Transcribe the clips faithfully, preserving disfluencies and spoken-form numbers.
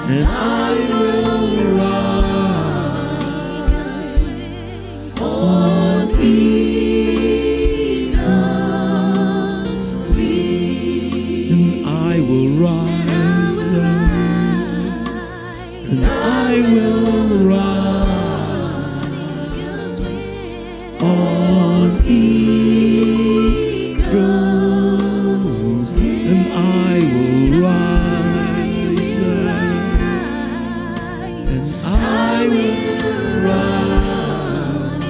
and I will rise on eagle's wings. And I will rise, and I will rise on eagle's wings. And I will rise, and I will rise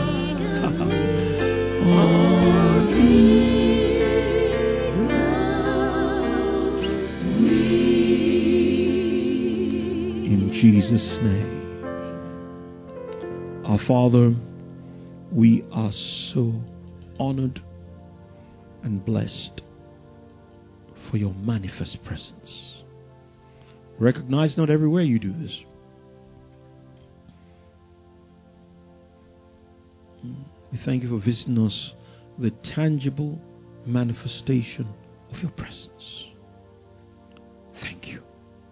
on eagle's wings. In Jesus' name. Our Father, we are so honored and blessed for your manifest presence. Recognize not everywhere you do this. We thank you for visiting us with a tangible manifestation of your presence. Thank you.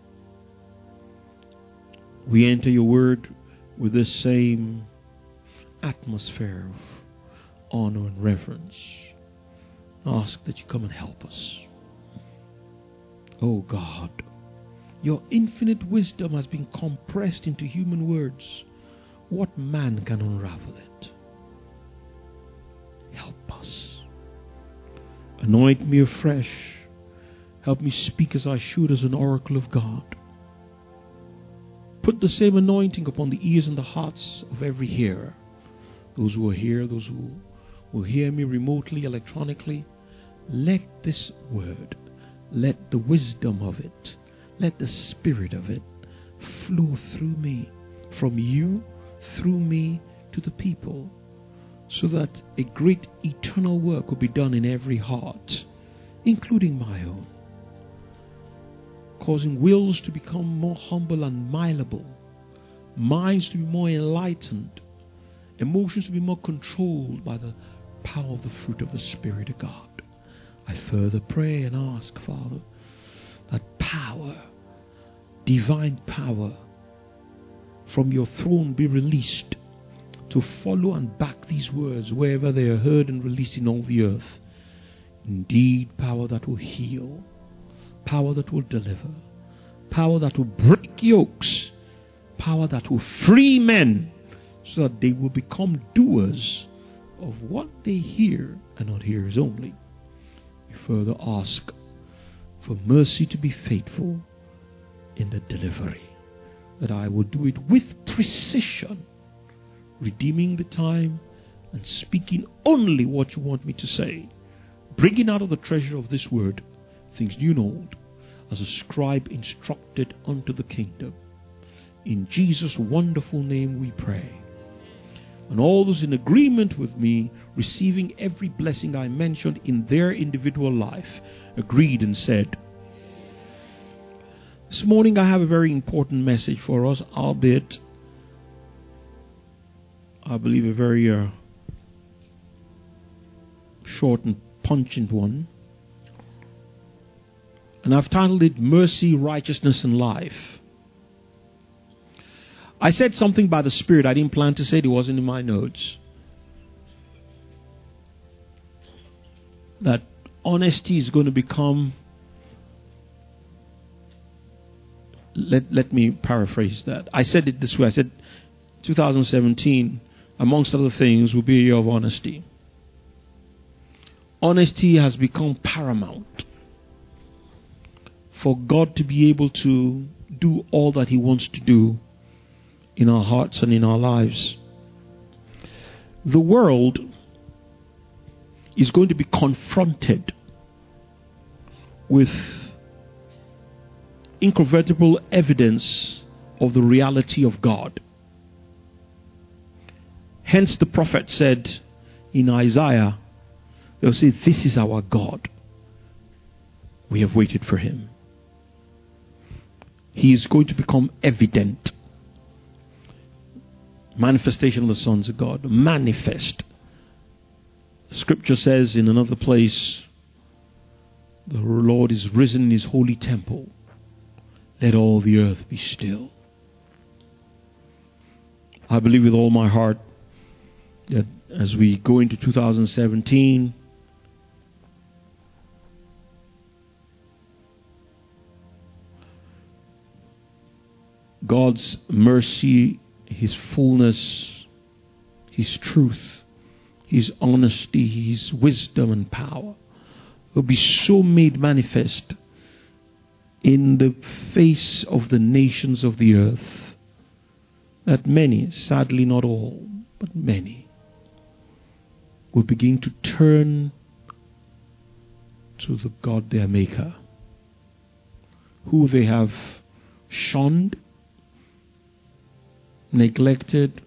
We enter your word with this same atmosphere of honor and reverence. Ask that you come and help us. Oh God, your infinite wisdom has been compressed into human words. What man can unravel it? Help us. Anoint me afresh. Help me speak as I should as an oracle of God. Put the same anointing upon the ears and the hearts of every hearer. Those who are here, those who will hear me remotely, electronically. Let this word, let the wisdom of it, let the spirit of it flow through me, from you, through me, to the people, so that a great eternal work will be done in every heart, including my own, causing wills to become more humble and malleable, minds to be more enlightened, emotions to be more controlled by the power of the fruit of the Spirit of God. I further pray and ask, Father, that power, divine power from your throne be released to follow and back these words wherever they are heard and released in all the earth. Indeed, power that will heal, power that will deliver, power that will break yokes, power that will free men so that they will become doers of what they hear and not hearers only. We further ask for mercy to be faithful in the delivery, that I will do it with precision, redeeming the time and speaking only what you want me to say, bringing out of the treasure of this word things new and old, as a scribe instructed unto the kingdom. In Jesus' wonderful name we pray. And all those in agreement with me, receiving every blessing I mentioned in their individual life, agreed and said, this morning I have a very important message for us, albeit, I believe, a very uh, short and pungent one. And I've titled it Mercy, Righteousness, and Life. I said something by the Spirit. I didn't plan to say it. It wasn't in my notes. That honesty is going to become... Let, let me paraphrase that. I said it this way. I said two thousand seventeen, amongst other things, will be a year of honesty. Honesty has become paramount for God to be able to do all that He wants to do in our hearts and in our lives. The world is going to be confronted with incontrovertible evidence of the reality of God. Hence the prophet said in Isaiah, they'll say, this is our God. We have waited for Him. He is going to become evident. Manifestation of the sons of God. Manifest. Scripture says in another place, the Lord is risen in His holy temple. let all the earth be still. I believe with all my heart that as we go into two thousand seventeen, God's mercy, His fullness, His truth, His honesty, His wisdom and power will be so made manifest in the face of the nations of the earth that many, sadly not all, but many, will begin to turn to the God their Maker, who they have shunned, neglected,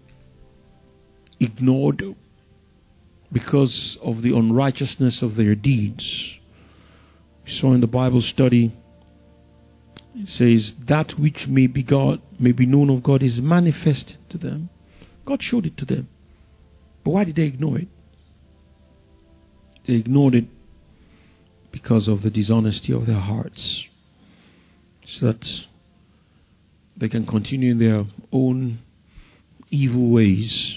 ignored because of the unrighteousness of their deeds. We saw in the Bible study, it says, that which may be God, may be known of God is manifested to them. God showed it to them. But why did they ignore it? They ignored it because of the dishonesty of their hearts, so that they can continue in their own evil ways.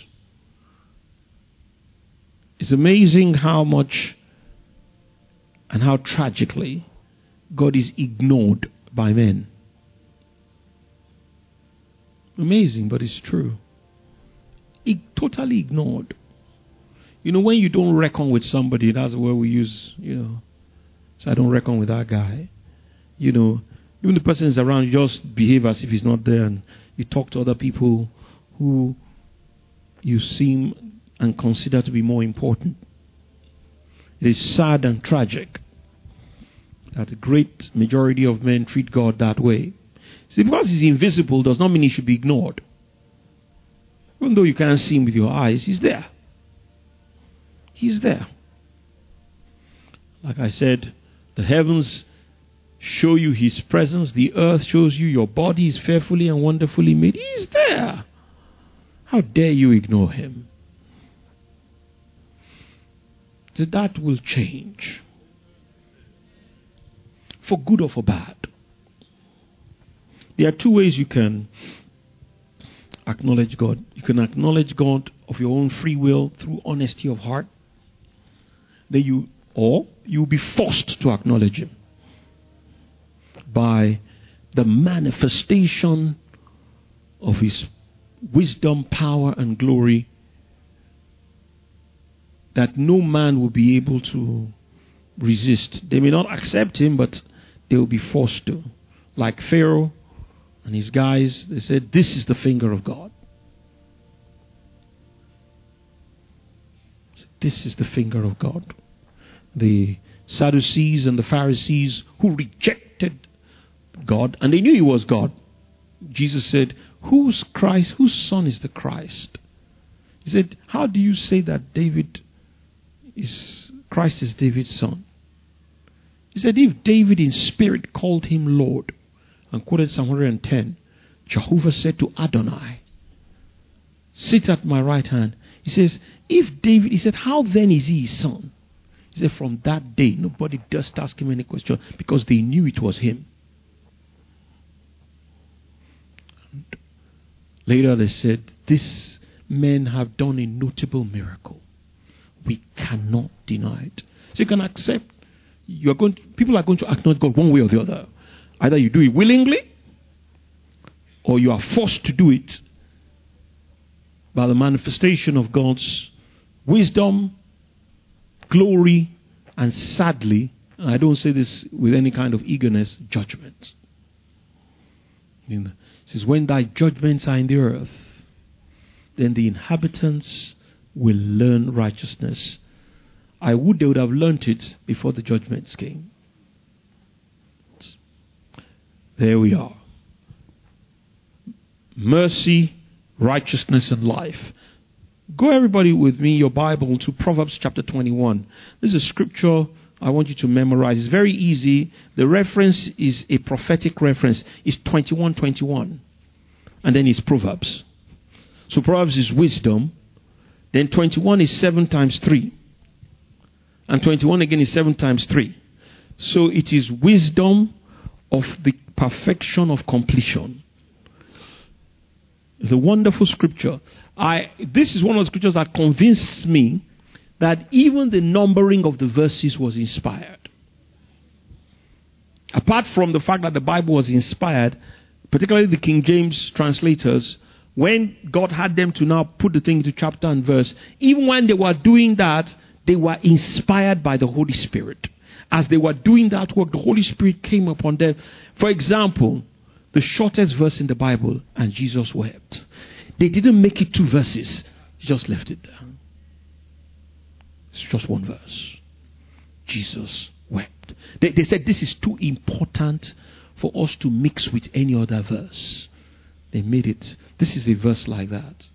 It's amazing how much and how tragically God is ignored by men. Amazing, but it's true. It, totally ignored. You know, when you don't reckon with somebody, that's where we use, you know, so I don't reckon with that guy. You know, even the person is around, you just behave as if he's not there, and you talk to other people who you seem and consider to be more important. It is sad and tragic that the great majority of men treat God that way. See, because He's invisible does not mean He should be ignored. Even though you can't see Him with your eyes, He's there. He's there. Like I said, the heavens show you His presence. The earth shows you your body is fearfully and wonderfully made. He's there. How dare you ignore Him? So that will change. For good or for bad. There are two ways you can acknowledge God. You can acknowledge God of your own free will through honesty of heart. Then you, or you'll be forced to acknowledge Him by the manifestation of His wisdom, power, and glory that no man will be able to resist. They may not accept Him, but they will be forced to. Like Pharaoh and his guys, they said, this is the finger of God. This is the finger of God. The Sadducees and the Pharisees who rejected God, and they knew He was God. Jesus said, whose Christ, whose son is the Christ? He said, how do you say that David is, Christ is David's son? He said, if David in spirit called Him Lord, and quoted Psalm one ten, Jehovah said to Adonai, sit at my right hand. He says, if David, he said, how then is He His son? He said, from that day, nobody durst ask Him any question because they knew it was Him. And later they said, these men have done a notable miracle. We cannot deny it. So you can accept, you are going to, people are going to acknowledge God one way or the other. Either you do it willingly, or you are forced to do it by the manifestation of God's wisdom, glory, and sadly, and I don't say this with any kind of eagerness, judgment. It says, when thy judgments are in the earth, then the inhabitants will learn righteousness. I would they would have learnt it before the judgments came. There we are. Mercy, righteousness, and life. Go everybody with me, your Bible, to Proverbs chapter twenty-one. This is a scripture I want you to memorize. It's very easy. The reference is a prophetic reference. It's twenty-one twenty-one. And then it's Proverbs. So Proverbs is wisdom. Then twenty-one is seven times three. And twenty-one again is seven times three. So it is wisdom of the perfection of completion. It's a wonderful scripture. I this is one of the scriptures that convinced me that even the numbering of the verses was inspired. Apart from the fact that the Bible was inspired, particularly the King James translators, when God had them to now put the thing into chapter and verse, even when they were doing that, they were inspired by the Holy Spirit. As they were doing that work, the Holy Spirit came upon them. For example, the shortest verse in the Bible, and Jesus wept. They didn't make it two verses. Just left it there. It's just one verse. Jesus wept. They, they said this is too important for us to mix with any other verse. They made it. This is a verse like that.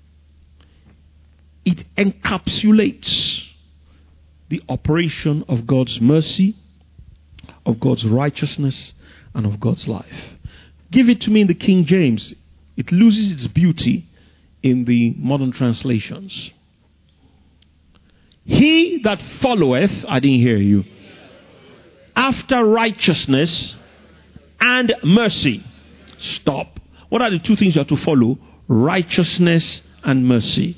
It encapsulates the operation of God's mercy, of God's righteousness, and of God's life. Give it to me in the King James. It loses its beauty in the modern translations. He that followeth, I didn't hear you, after righteousness and mercy. Stop. What are the two things you have to follow? Righteousness and mercy.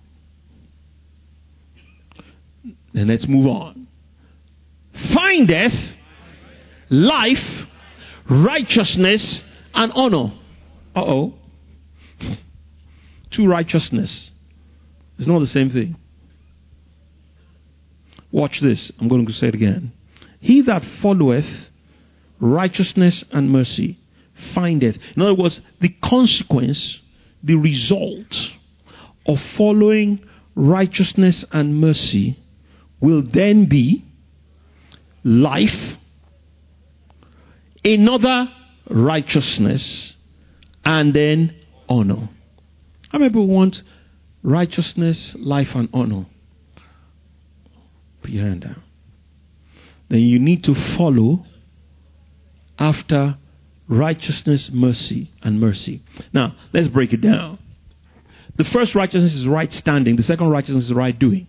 Then let's move on. Findeth life, righteousness, and honor. Uh-oh. Two righteousness. It's not the same thing. Watch this. I'm going to say it again. He that followeth righteousness and mercy findeth. In other words, the consequence, the result of following righteousness and mercy will then be life, another righteousness, and then honor. How many people want righteousness, life, and honor? Put your hand down. Then you need to follow after righteousness, mercy, and mercy. Now, let's break it down. The first righteousness is right standing. The second righteousness is right doing.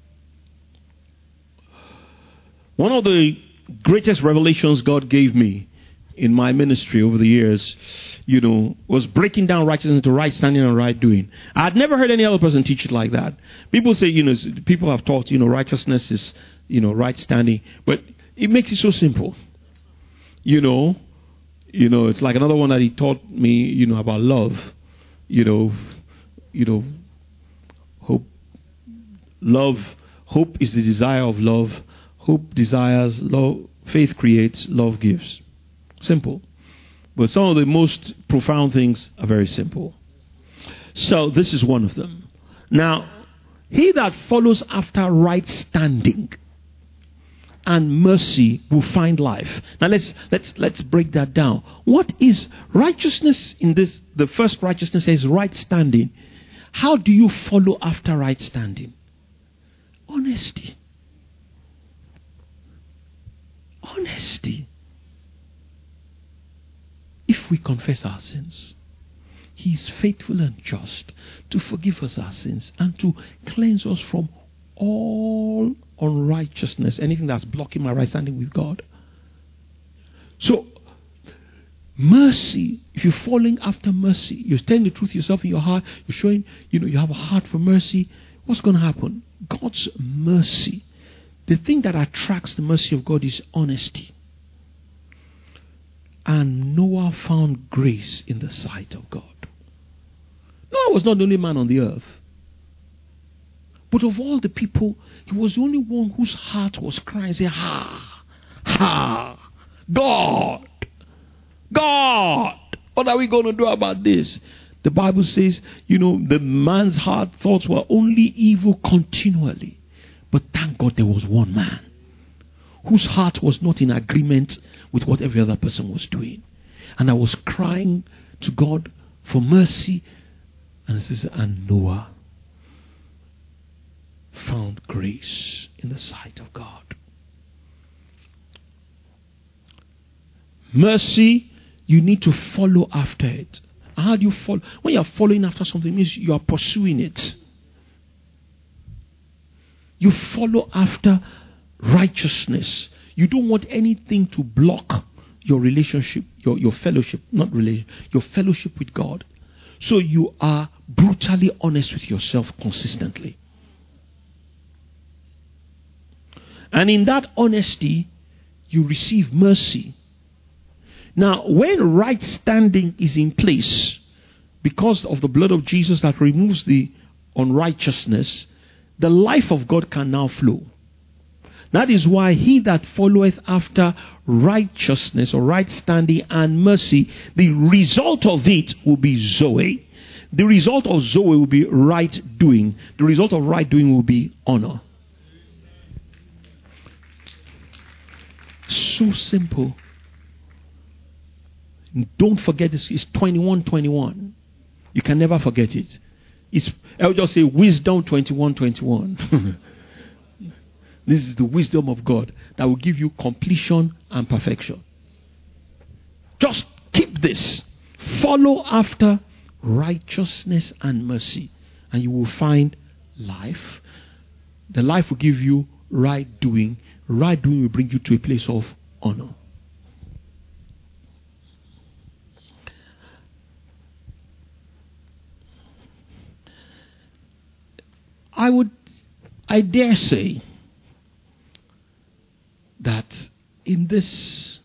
One of the greatest revelations God gave me in my ministry over the years, you know, was breaking down righteousness into right standing and right doing. I had never heard any other person teach it like that. People say, you know, people have taught, you know, righteousness is, you know, right standing, but it makes it so simple. You know, you know, it's like another one that he taught me, you know, about love. You know, you know, hope, love, hope is the desire of love. Hope desires, love, faith creates, love gives. Simple. But some of the most profound things are very simple. So this is one of them. Now, he that follows after right standing and mercy will find life. Now let's let's let's break that down. What is righteousness in this? The first righteousness says right standing. How do you follow after right standing? Honesty. Honesty. If we confess our sins, He is faithful and just to forgive us our sins and to cleanse us from all unrighteousness, anything that's blocking my right standing with God. So, mercy, if you're falling after mercy, you're telling the truth yourself in your heart, you're showing, you know, you have a heart for mercy, what's going to happen? God's mercy. The thing that attracts the mercy of God is honesty. And Noah found grace in the sight of God. Noah was not the only man on the earth. But of all the people, he was the only one whose heart was crying, saying, ha, ha, God, God, what are we going to do about this? The Bible says, you know, the man's heart thoughts were only evil continually. But thank God there was one man whose heart was not in agreement with what every other person was doing. And I was crying to God for mercy. And it says, and Noah found grace in the sight of God. Mercy, you need to follow after it. How do you follow? When you are following after something, it means you are pursuing it. You follow after righteousness. You don't want anything to block your relationship, your, your fellowship, not relation, your fellowship with God. So you are brutally honest with yourself consistently. And in that honesty, you receive mercy. Now, when right standing is in place, because of the blood of Jesus that removes the unrighteousness, the life of God can now flow. That is why he that followeth after righteousness or right standing and mercy, the result of it will be Zoe. The result of Zoe will be right doing. The result of right doing will be honor. So simple. Don't forget this. It's twenty-one twenty-one. You can never forget it. It's, I would just say wisdom twenty-one twenty-one. This is the wisdom of God that will give you completion and perfection. Just keep this. Follow after righteousness and mercy, and you will find life. The life will give you right doing. Right doing will bring you to a place of honor. I would, I dare say that in this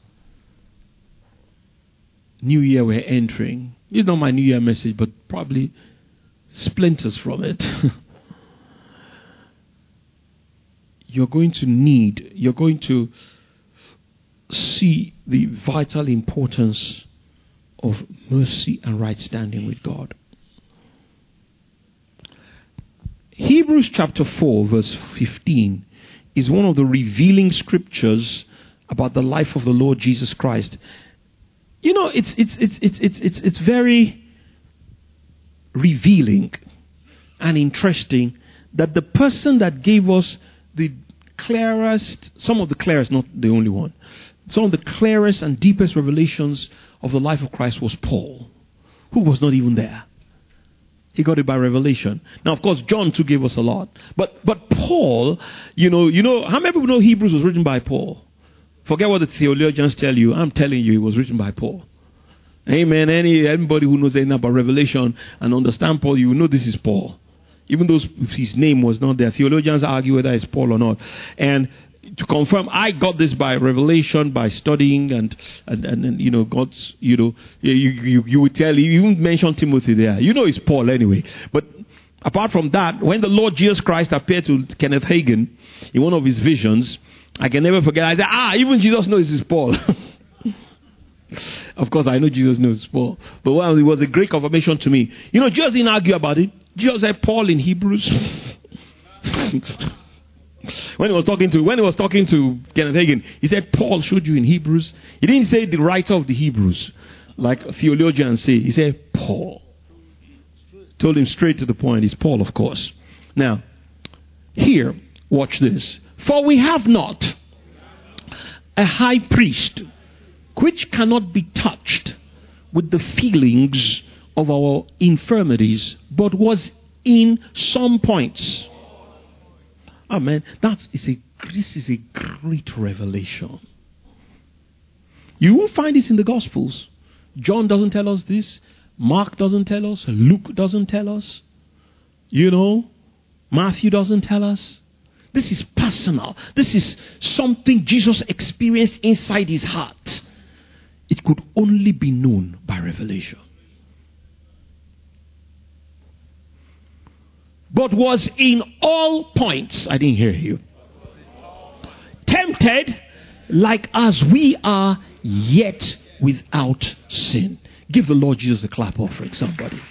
new year we're entering, it's not my new year message, but probably splinters from it. You're going to need, you're going to see the vital importance of mercy and right standing with God. Hebrews chapter four verse fifteen is one of the revealing scriptures about the life of the Lord Jesus Christ. You know, it's it's it's it's it's it's, it's very revealing and interesting that the person that gave us the clearest, some of the clearest, not the only one, some of the clearest and deepest revelations of the life of Christ was Paul, who was not even there. He got it by revelation. Now, of course, John too gave us a lot. But but Paul, you know, you know, how many people know Hebrews was written by Paul? Forget what the theologians tell you. I'm telling you, it was written by Paul. Amen. Any anybody who knows anything about revelation and understand Paul, you know this is Paul. Even though his name was not there, theologians argue whether it's Paul or not. And to confirm, I got this by revelation, by studying, and and, and, and you know, God's, you know, you, you you would tell, you even mention Timothy there. You know it's Paul anyway. But apart from that, when the Lord Jesus Christ appeared to Kenneth Hagin in one of his visions, I can never forget, I said, ah, even Jesus knows it's Paul. Of course, I know Jesus knows it's Paul. But well, it was a great confirmation to me. You know, Jesus didn't argue about it. Jesus said Paul in Hebrews. When he was talking to when he was talking to Kenneth Hagin, he said Paul showed you in Hebrews. He didn't say the writer of the Hebrews, like theologians say. He said Paul. Told him straight to the point. It's Paul, of course. Now, here, watch this. For we have not a high priest which cannot be touched with the feelings of our infirmities, but was in some points. Amen. That is a, this is a great revelation. You won't find this in the Gospels. John doesn't tell us this. Mark doesn't tell us. Luke doesn't tell us. You know, Matthew doesn't tell us. This is personal. This is something Jesus experienced inside his heart. It could only be known by revelation. But was in all points, I didn't hear you, tempted like as we are, yet without sin. Give the Lord Jesus a clap offering, somebody.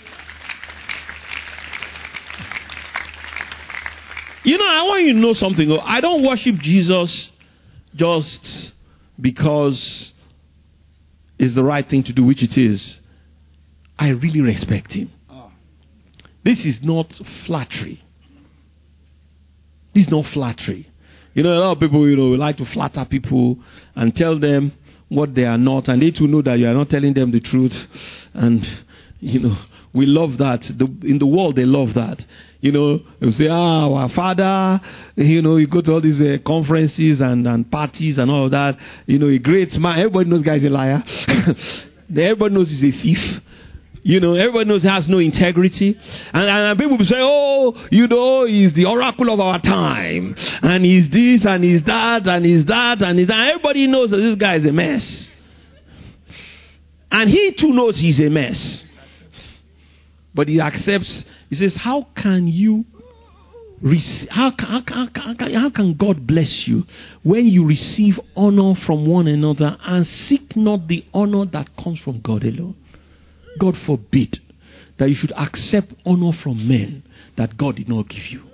You know, I want you to know something. I don't worship Jesus just because it's the right thing to do, which it is. I really respect him. This is not flattery. This is not flattery. You know, a lot of people, you know, like to flatter people and tell them what they are not, and they too know that you are not telling them the truth. And, you know, We love that. The, in the world, they love that. You know, they say, ah, our father, you know, you go to all these uh, conferences and, and parties and all of that. You know, a great man. Everybody knows guy's a liar. Everybody knows he's a thief. You know, everybody knows he has no integrity. And, and people will say, oh, you know, he's the oracle of our time. And he's this and he's that and he's that and he's that. Everybody knows that this guy is a mess. And he too knows he's a mess. But he accepts. He says, how can you receive, how, how, how, how, how can God bless you when you receive honor from one another and seek not the honor that comes from God alone? God forbid that you should accept honor from men that God did not give you.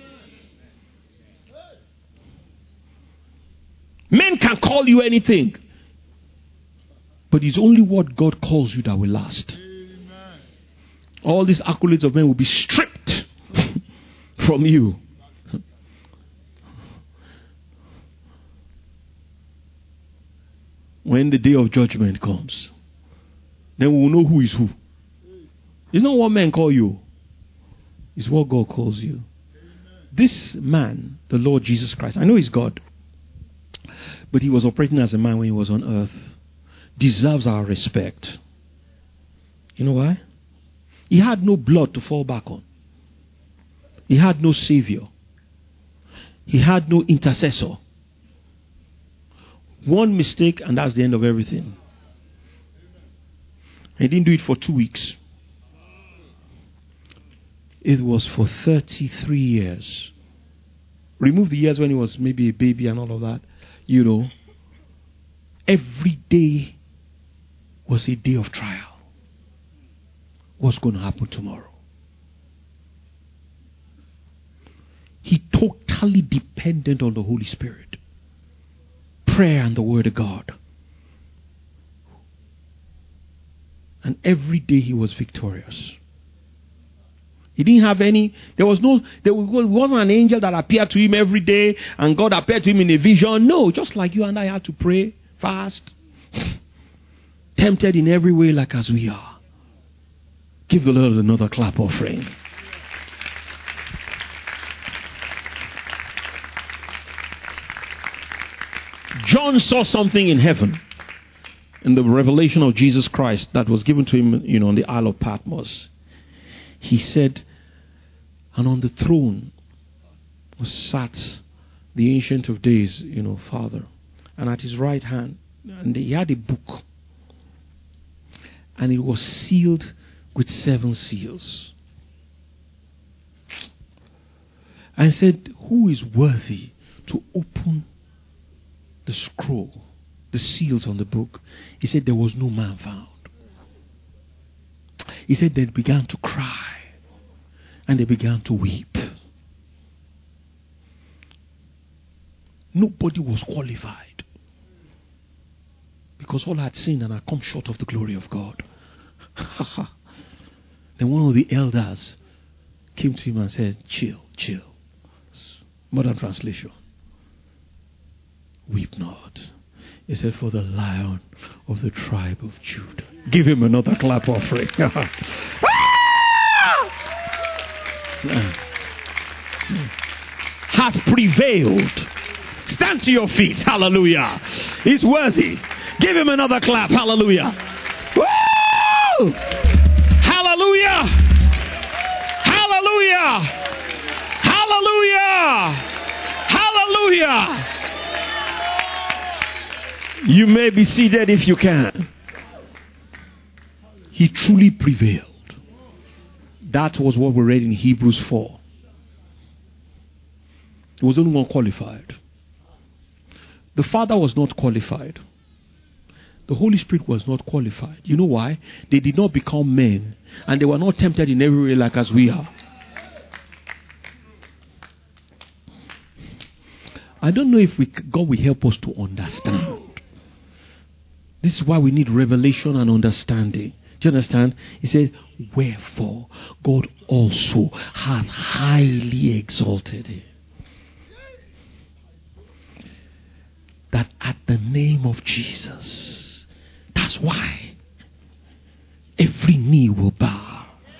Men can call you anything, but it's only what God calls you that will last. All these accolades of men will be stripped from you. When the day of judgment comes, then we will know who is who. It's not what men call you. It's what God calls you. This man, the Lord Jesus Christ, I know he's God, but he was operating as a man when he was on earth, deserves our respect. You know why? He had no blood to fall back on. He had no savior. He had no intercessor. One mistake and that's the end of everything. He didn't do it for two weeks. It was for thirty-three years. Remove the years when he was maybe a baby and all of that. You know, every day was a day of trial. What's going to happen tomorrow? He totally dependent on the Holy Spirit. Prayer and the Word of God. And every day he was victorious. He didn't have any, there was no, there wasn't an angel that appeared to him every day and God appeared to him in a vision. No, just like you and I had to pray, fast, tempted in every way like as we are. Give the Lord another clap offering. John saw something in heaven in the revelation of Jesus Christ that was given to him, you know, on the Isle of Patmos. He said, and on the throne was sat the Ancient of Days, you know, Father, and at his right hand, and he had a book, and it was sealed with seven seals. And said, who is worthy to open the scroll, the seals on the book? He said, there was no man found. He said, they began to cry and they began to weep. Nobody was qualified because all had sinned and had come short of the glory of God. Then one of the elders came to him and said, chill, chill. Modern translation. Weep not. He said, for the Lion of the tribe of Judah. Give him another clap offering. Hath prevailed. Stand to your feet. Hallelujah. He's worthy. Give him another clap. Hallelujah. Woo! Hallelujah. Hallelujah. Hallelujah. Hallelujah. You may be seated if you can. He truly prevailed. That was what we read in Hebrews four. He was the only one qualified. The Father was not qualified. The Holy Spirit was not qualified. You know why? They did not become men. And they were not tempted in every way like as we are. I don't know if we, God will help us to understand. This is why we need revelation and understanding. Do you understand? He says, wherefore God also hath highly exalted him, that at the name of Jesus, that's why every knee will bow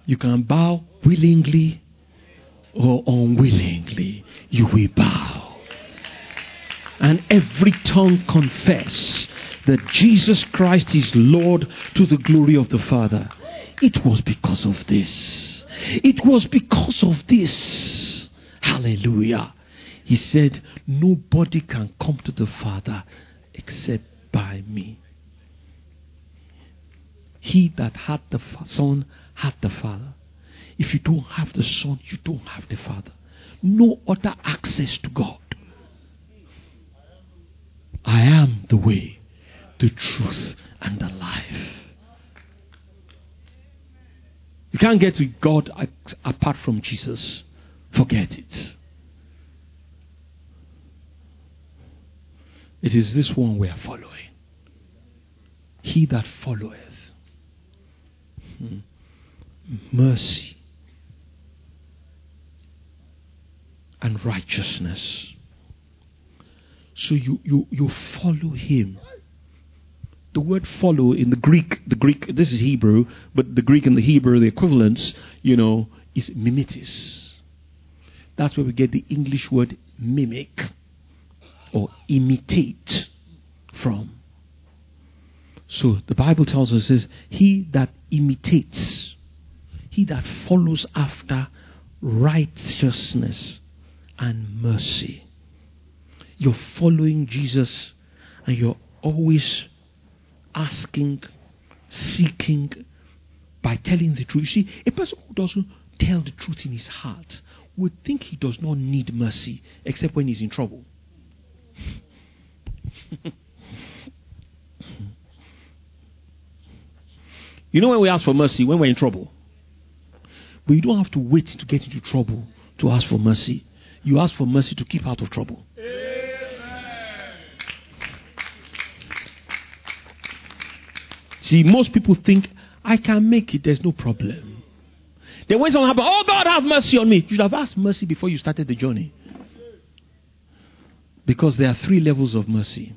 You can bow willingly or unwillingly. You will bow. And every tongue confess that Jesus Christ is Lord to the glory of the Father. It was because of this. It was because of this. Hallelujah. He said, nobody can come to the Father except by me. He that had the Son had the Father. If you don't have the Son, you don't have the Father. No other access to God. I am the way, the truth, and the life. You can't get to God apart from Jesus. Forget it. It is this one we are following. He that followeth. Hmm. Mercy and righteousness. So you, you, you follow him. The word follow in the Greek, the Greek, this is Hebrew, but the Greek and the Hebrew, the equivalents, you know, is mimetis. That's where we get the English word mimic or imitate from. So the Bible tells us is he that imitates, he that follows after righteousness and mercy. You're following Jesus and you're always asking, seeking, by telling the truth. You see, a person who doesn't tell the truth in his heart would think he does not need mercy except when he's in trouble. You know when we ask for mercy? When we're in trouble. But you don't have to wait to get into trouble to ask for mercy. You ask for mercy to keep out of trouble. Amen. See, most people think, I can make it, there's no problem. Then when something happens, oh God, have mercy on me. You should have asked mercy before you started the journey. Because there are three levels of mercy.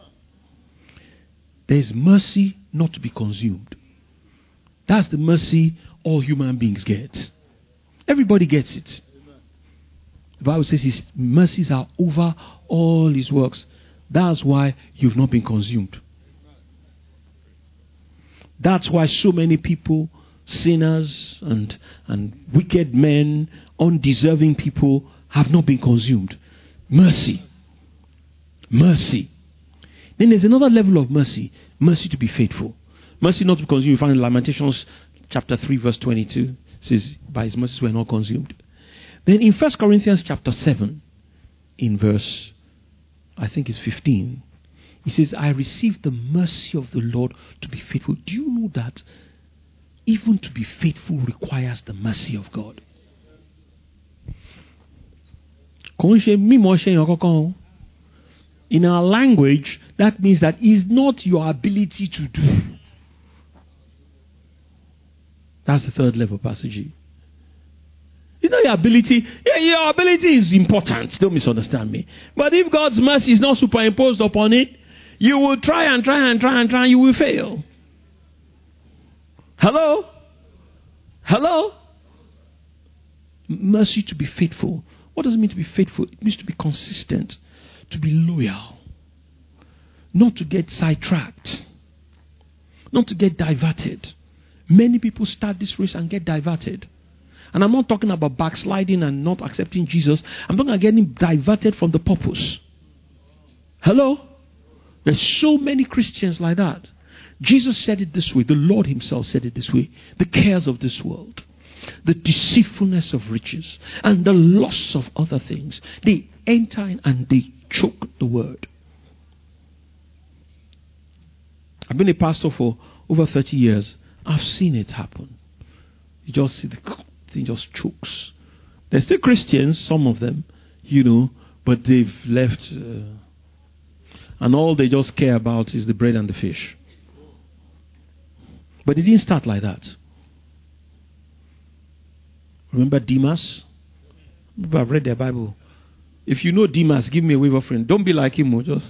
There is mercy not to be consumed. That's the mercy all human beings get. Everybody gets it. The Bible says his mercies are over all his works. That's why you've not been consumed. That's why so many people, sinners and, and wicked men, undeserving people, have not been consumed. Mercy. Mercy. Then there's another level of mercy. Mercy to be faithful. Mercy not to be consumed. You find in Lamentations chapter three verse twenty-two. It says, by his mercies we're not consumed. Then in First Corinthians chapter seven, in verse, I think it's fifteen, he says, I received the mercy of the Lord to be faithful. Do you know that even to be faithful requires the mercy of God? In our language, that means that it's not your ability to do. That's the third level, Pastor G. It's not your ability. Yeah, your ability is important. Don't misunderstand me. But if God's mercy is not superimposed upon it, you will try and try and try and try and you will fail. Hello? Hello? Mercy to be faithful. What does it mean to be faithful? It means to be consistent, to be loyal, not to get sidetracked, not to get diverted. Many people start this race and get diverted. And I'm not talking about backsliding and not accepting Jesus. I'm talking about getting diverted from the purpose. Hello? There's so many Christians like that. Jesus said it this way. The Lord himself said it this way. The cares of this world, the deceitfulness of riches, and the loss of other things, they enter in and they choke the word. I've been a pastor for over thirty years. I've seen it happen. You just see the thing just chokes. They're still Christians, some of them, you know, but they've left. Uh, and all they just care about is the bread and the fish. But it didn't start like that. Remember Demas? I've read their Bible. If you know Demas, give me a wave offering. Don't be like him. Just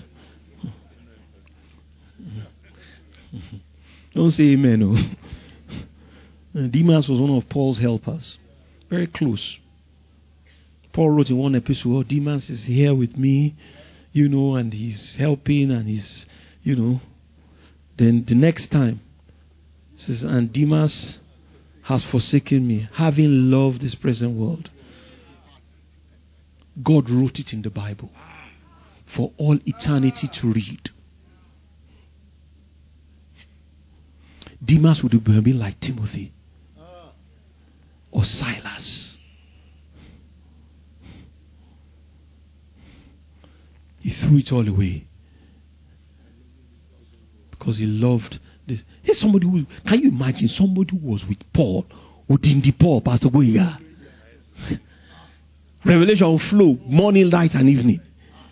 don't say amen. Uh, Demas was one of Paul's helpers. Very close. Paul wrote in one epistle, oh, Demas is here with me, you know, and he's helping and he's, you know. Then the next time, it says, and Demas has forsaken me, having loved this present world. God wrote it in the Bible for all eternity to read. Demas would have been like Timothy or Silas. He threw it all away because he loved this. Here's somebody who, can you imagine somebody who was with Paul, within the Paul, Pastor Goya? Revelation flow, morning, night, and evening.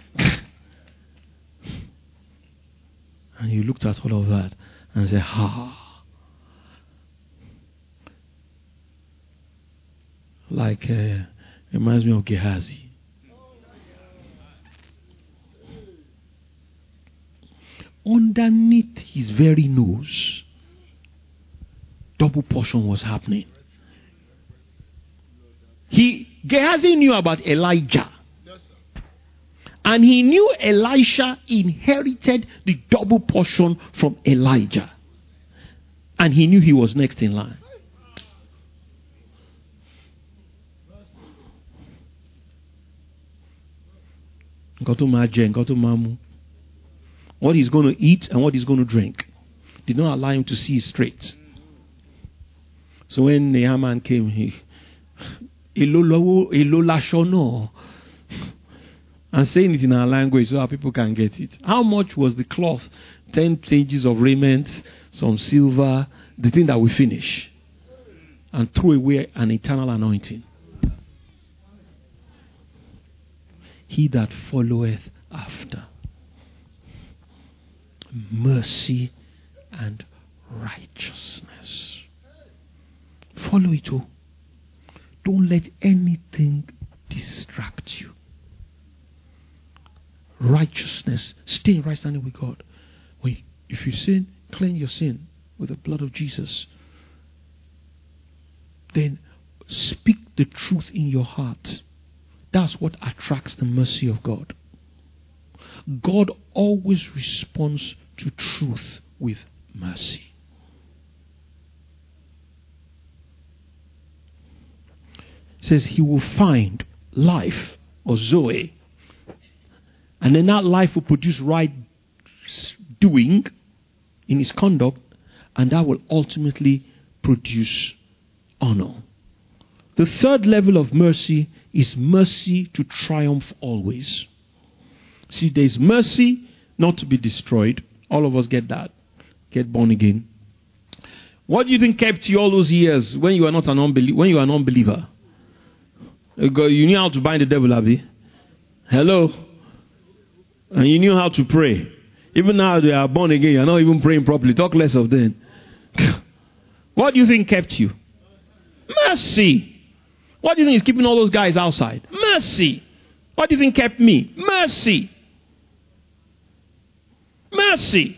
And you looked at all of that and said, ha. Like, uh, reminds me of Gehazi. Underneath his very nose, double portion was happening. He Gehazi knew about Elijah. And he knew Elisha inherited the double portion from Elijah. And he knew he was next in line. Got to Maje, got to Mamu. What he's going to eat and what he's going to drink did not allow him to see straight. So when Naaman came, he and saying it in our language so that people can get it. How much was the cloth? Ten pages of raiment, some silver, the thing that we finish, and throw away an eternal anointing. He that followeth after mercy and righteousness. Follow it all. Don't let anything distract you. Righteousness. Stay in right standing with God. Wait, if you sin, cleanse your sin with the blood of Jesus. Then speak the truth in your heart. That's what attracts the mercy of God. God always responds to truth with mercy. It says he will find life or Zoe. And then that life will produce right doing in his conduct. And that will ultimately produce honor. The third level of mercy is mercy to triumph always. See, there's mercy not to be destroyed. All of us get that. Get born again. What do you think kept you all those years when you were not an unbeliever? When you were an unbeliever, you knew how to bind the devil, Abby. Hello, and you knew how to pray. Even now they are born again, you are not even praying properly. Talk less of them. What do you think kept you? Mercy. What do you think is keeping all those guys outside? Mercy. What do you think kept me? Mercy. Mercy.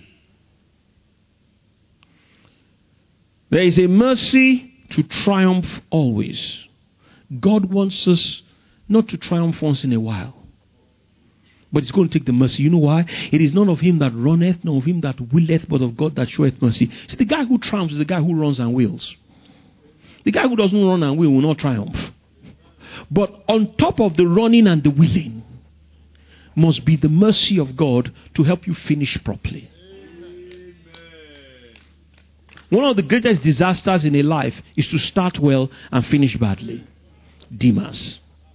There is a mercy to triumph always. God wants us not to triumph once in a while. But it's going to take the mercy. You know why? It is not of him that runneth, nor of him that willeth, but of God that showeth mercy. See, the guy who triumphs is the guy who runs and wills. The guy who doesn't run and will will not triumph. But on top of the running and the willing must be the mercy of God to help you finish properly. Amen. One of the greatest disasters in a life is to start well and finish badly. Demas.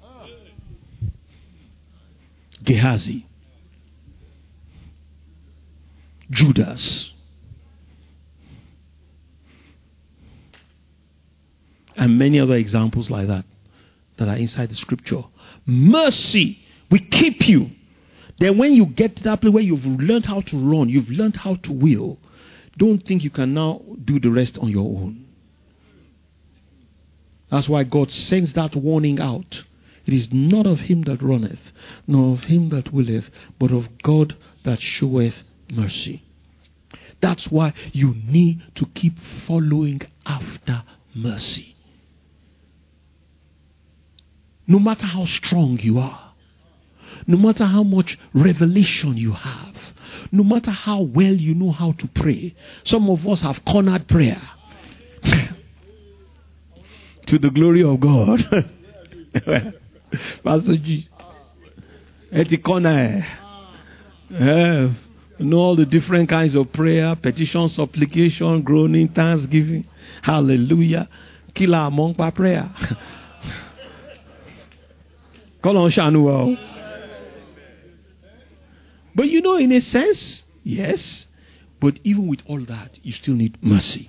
Gehazi. Judas. And many other examples like that that are inside the scripture. Mercy will keep you. Then when you get to that place where you've learned how to run, you've learned how to will, don't think you can now do the rest on your own. That's why God sends that warning out. It is not of him that runneth, nor of him that willeth, but of God that showeth mercy. That's why you need to keep following after mercy. No matter how strong you are, no matter how much revelation you have, no matter how well you know how to pray, some of us have cornered prayer. To the glory of God. Pastor G. At the corner. Yeah. You know all the different kinds of prayer, petition, supplication, groaning, thanksgiving. Hallelujah. Killer among prayer. Call on Shanuel. But you know, in a sense, yes. But even with all that, you still need mercy.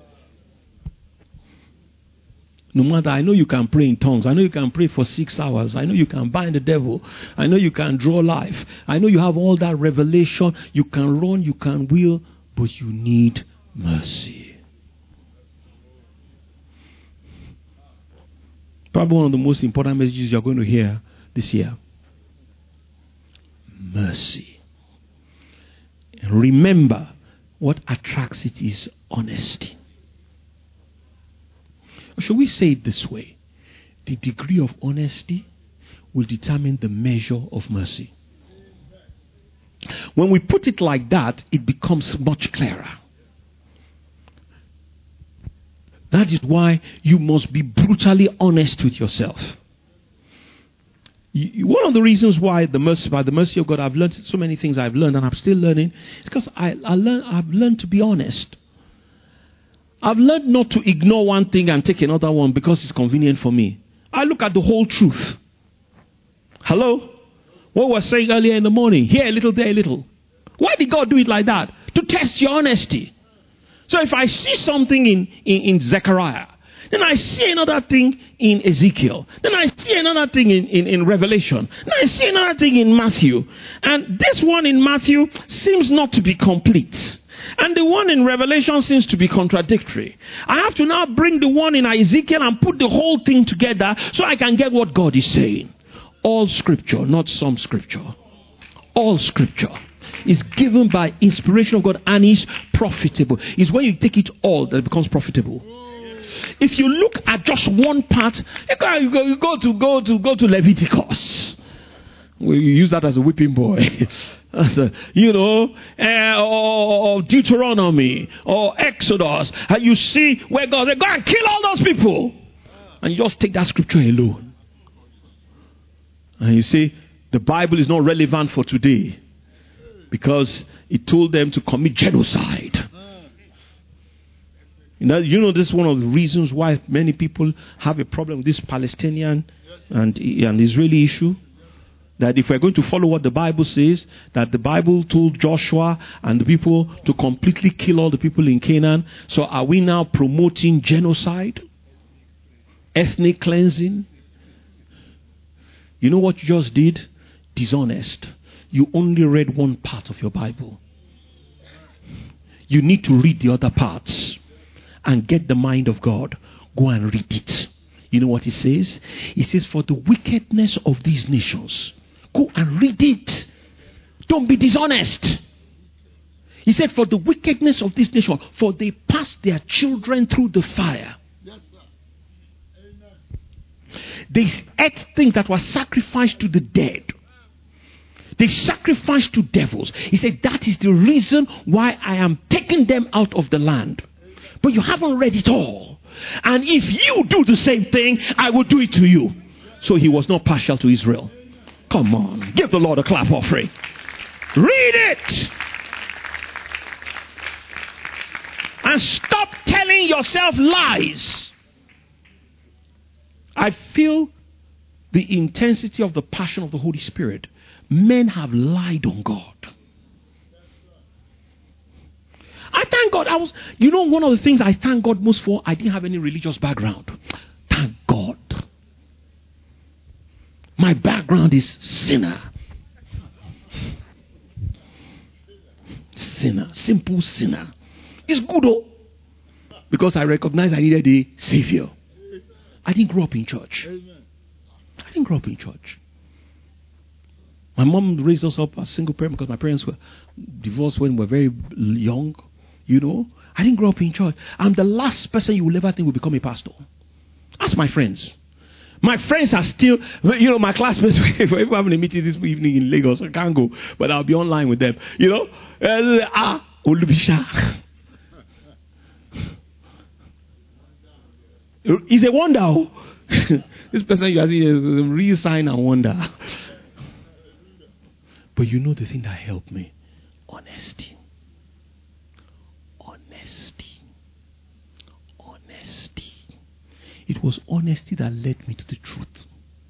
No matter, I know you can pray in tongues. I know you can pray for six hours. I know you can bind the devil. I know you can draw life. I know you have all that revelation. You can run, you can will, but you need mercy. Probably one of the most important messages you're going to hear this year. Mercy. And remember, what attracts it is honesty. Or should we say it this way? The degree of honesty will determine the measure of mercy. When we put it like that, it becomes much clearer. That is why you must be brutally honest with yourself. You, one of the reasons why the mercy, by the mercy of God, I've learned so many things I've learned and I'm still learning, is because I, I learn, I've learned to be honest. I've learned not to ignore one thing and take another one because it's convenient for me. I look at the whole truth. Hello? What we were saying earlier in the morning. Here a little, there a little. Why did God do it like that? To test your honesty. So if I see something in, in, in Zechariah, then I see another thing in Ezekiel. Then I see another thing in, in, in Revelation. Then I see another thing in Matthew. And this one in Matthew seems not to be complete. And the one in Revelation seems to be contradictory. I have to now bring the one in Ezekiel and put the whole thing together so I can get what God is saying. All scripture, not some scripture. All scripture is given by inspiration of God and is profitable. It's when you take it all that it becomes profitable. If you look at just one part, you go, you go, you go to go to go to Leviticus. We use that as a whipping boy. A, you know, uh, or, or Deuteronomy or Exodus, and you see where God said, go and kill all those people, and you just take that scripture alone, and you say the Bible is not relevant for today because it told them to commit genocide. You know, you know, this is one of the reasons why many people have a problem with this Palestinian and, and Israeli issue. That if we're going to follow what the Bible says, that the Bible told Joshua and the people to completely kill all the people in Canaan. So are we now promoting genocide? Ethnic cleansing? You know what you just did? Dishonest. You only read one part of your Bible. You need to read the other parts and get the mind of God. Go and read it. You know what it says? It says, for the wickedness of these nations. Go and read it. Don't be dishonest. He said, for the wickedness of this nation, for they pass their children through the fire. Yes, sir. Amen. They ate things that were sacrificed to the dead. They sacrificed to devils. He said, that is the reason why I am taking them out of the land. But you haven't read it all. And if you do the same thing, I will do it to you. So he was not partial to Israel. Come on, give the Lord a clap offering. Read it. And stop telling yourself lies. I feel the intensity of the passion of the Holy Spirit. Men have lied on God. I thank God. I was, you know, one of the things I thank God most for, I didn't have any religious background. Thank God. My background is sinner. Sinner. Simple sinner. It's good though. Because I recognize I needed a savior. I didn't grow up in church. I didn't grow up in church. My mom raised us up as single parent because my parents were divorced when we were very young, you know. I didn't grow up in church. I'm the last person you will ever think will become a pastor. Ask my friends. My friends are still, you know, my classmates. If we're having a meeting this evening in Lagos, I can't go, but I'll be online with them. You know, uh, ah, Olubisha. It's a wonder. This person you are seeing is a real sign and wonder. But you know the thing that helped me? Honesty. Honesty. Honesty. It was honesty that led me to the truth.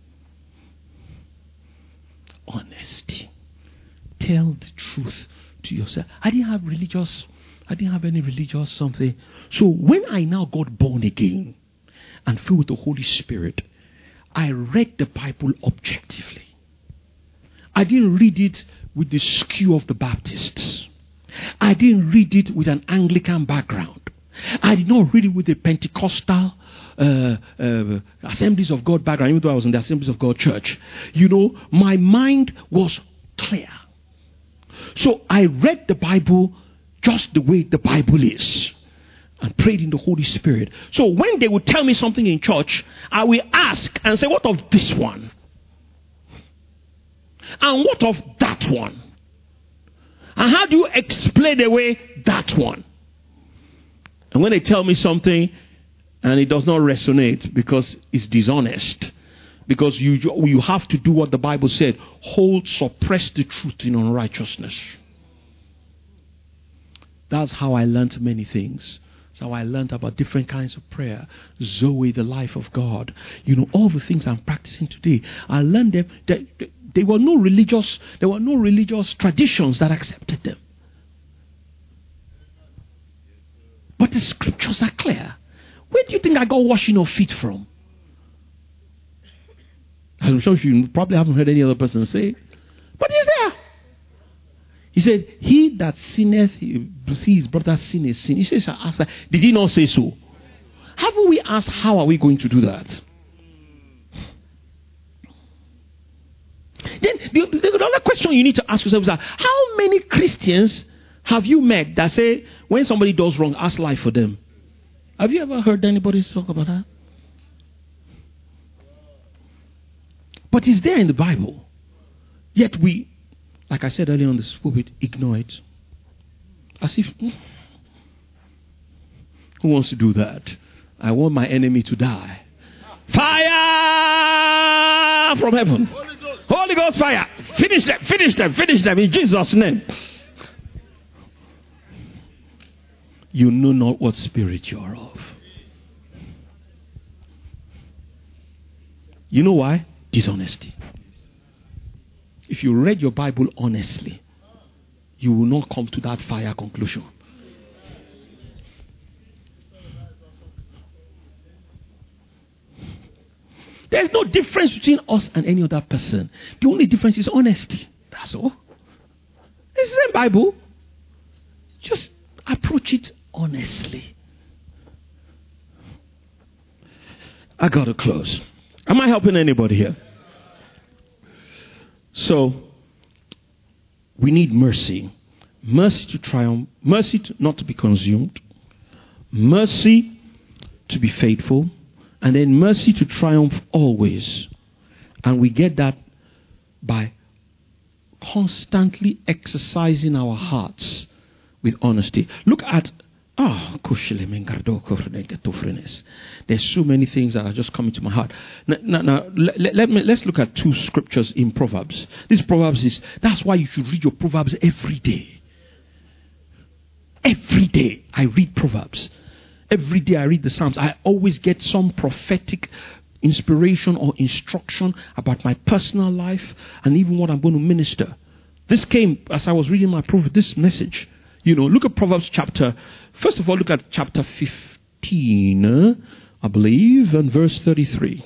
Honesty. Tell the truth to yourself. I didn't have religious, I didn't have any religious something. So when I now got born again and filled with the Holy Spirit, I read the Bible objectively. I didn't read it with the skew of the Baptists. I didn't read it with an Anglican background. I did not read it with a Pentecostal uh, uh, Assemblies of God background, even though I was in the Assemblies of God church. You know, my mind was clear. So I read the Bible just the way the Bible is and prayed in the Holy Spirit. So when they would tell me something in church, I will ask and say, what of this one? And what of that one? And how do you explain away that one? And when they tell me something and it does not resonate because it's dishonest, because you you have to do what the Bible said, hold, suppress the truth in unrighteousness. That's how I learned many things. That's how I learned about different kinds of prayer. Zoe, the life of God. You know, all the things I'm practicing today. I learned them. That there were no religious, there were no religious traditions that accepted them. But the scriptures are clear. Where do you think I got washing of feet from? I'm sure you probably haven't heard any other person say it. But it's there. He said, he that sinneth, he see his brother sin is sin. He says, did he not say so? Haven't we asked, how are we going to do that? Then the, the, the other question you need to ask yourself is that, how many Christians have you met that say, when somebody does wrong, ask life for them? Have you ever heard anybody talk about that? But it's there in the Bible. Yet we, like I said earlier on this pulpit, ignore it. As if, hmm, who wants to do that? I want my enemy to die. Fire from heaven. Holy Ghost, Holy Ghost fire. Finish them, finish them, finish them in Jesus' name. You know not what spirit you are of. You know why? Dishonesty. If you read your Bible honestly, you will not come to that fire conclusion. There's no difference between us and any other person. The only difference is honesty. That's all. It's the same Bible. Just approach it honestly. I got to close. Am I helping anybody here? So, we need mercy. Mercy to triumph. Mercy to not to be consumed. Mercy to be faithful. And then mercy to triumph always. And we get that by constantly exercising our hearts with honesty. Look at Ah, there's so many things that are just coming to my heart. Now, now, now let, let me, let's look at two scriptures in Proverbs. This Proverbs is, that's why you should read your Proverbs every day. Every day I read Proverbs. Every day I read the Psalms. I always get some prophetic inspiration or instruction about my personal life and even what I'm going to minister. This came as I was reading my prophet, this message. You know, look at Proverbs chapter, first of all, look at chapter fifteen, uh, I believe, and verse thirty-three.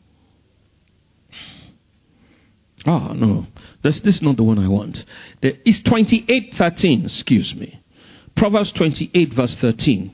Ah, no, this, this is not the one I want. There is twenty-eight thirteen, excuse me. Proverbs twenty-eight verse thirteen.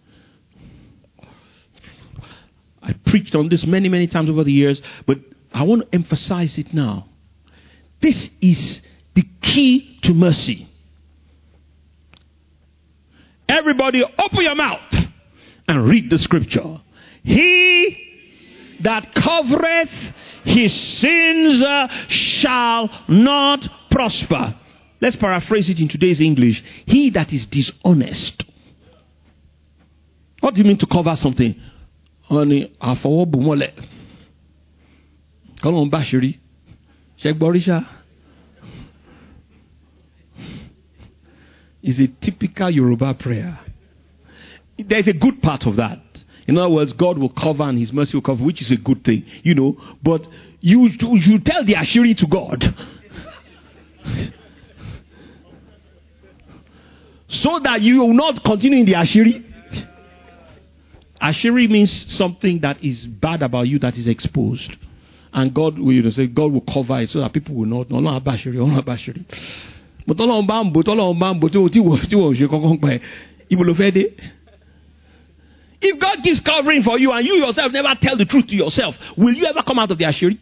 I preached on this many, many times over the years, but I want to emphasize it now. This is the key to mercy. Everybody open your mouth and read the scripture. He that covereth his sins uh, shall not prosper. Let's paraphrase it in today's English. He that is dishonest. What do you mean to cover something? Honey, afawo bumole. Come on, Bashiri. Sheikh Borisha. Is a typical Yoruba prayer. There's a good part of that. In other words, God will cover and his mercy will cover, which is a good thing, you know. But you, you tell the ashiri to God. So that you will not continue in the ashiri. Ashiri means something that is bad about you that is exposed. And God will, you know, say, God will cover it so that people will not, no, no, ashiri, no, ashiri. But all on bam, but all on bam, but you will If God gives covering for you and you yourself never tell the truth to yourself, will you ever come out of the ashiri?